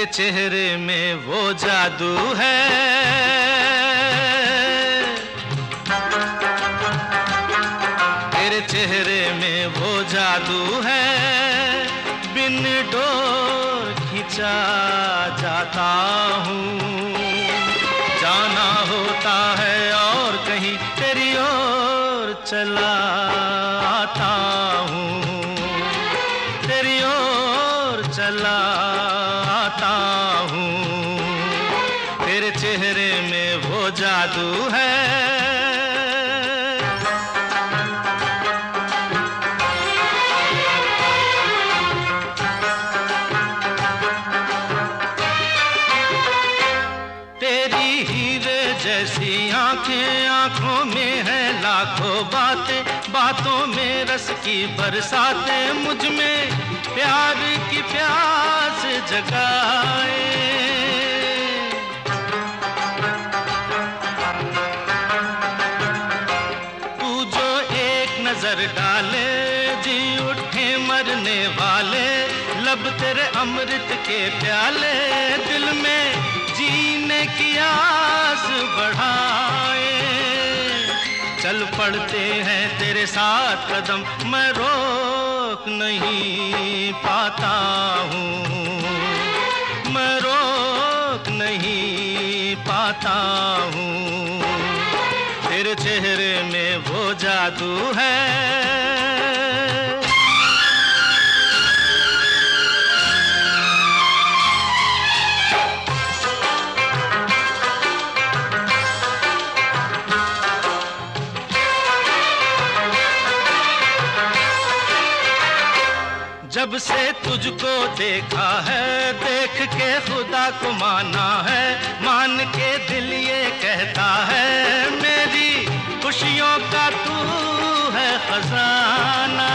चेहरे में वो जादू है, तेरे चेहरे में वो जादू है, बिन डोर खिंचा जाता हूँ। जाना होता है और कहीं तेरी ओर चला आता हूँ, तेरी ओर चला आता हूँ। तेरे चेहरे में वो जादू है। तेरी हीरे जैसी आंखें, आंखों में है लाखों बातें, बातों में रस की बरसातें, मुझ में प्यार की प्यास जगाए। तू जो एक नजर डाले, जी उठे मरने वाले, लब तेरे अमृत के प्याले, दिल में जीने की आस बढ़ाए। चल पड़ते हैं तेरे साथ कदम, मैं रोक नहीं पाता हूँ, मैं रोक नहीं पाता हूँ। तेरे चेहरे में वो जादू है। जब से तुझको देखा है, देख के खुदा को माना है, मान के दिल ये कहता है, मेरी खुशियों का तू है खजाना।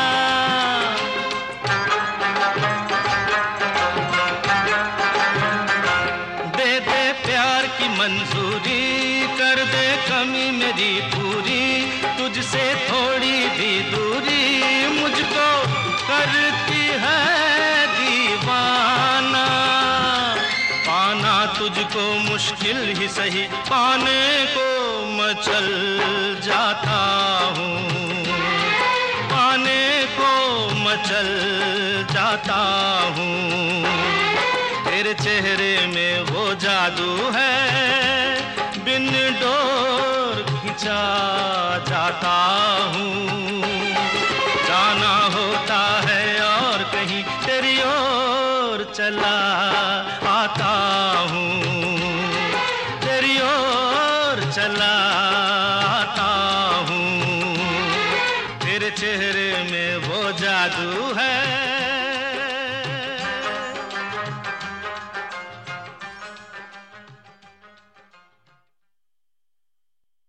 दे दे प्यार की मंजूरी, कर दे कमी मेरी पूरी, तुझसे थोड़ी भी दूरी मुझको करती है दीवाना। पाना तुझको मुश्किल ही सही, पाने को मैं चल जाता हूँ, पाने को मैं चल जाता हूँ। तेरे चेहरे में वो जादू है, बिन डोर खिंचा जाता हूँ। जाना होता है और कहीं तेरी ओर चला आता हूँ, तेरी ओर चला आता हूँ। तेरे चेहरे में वो जादू है।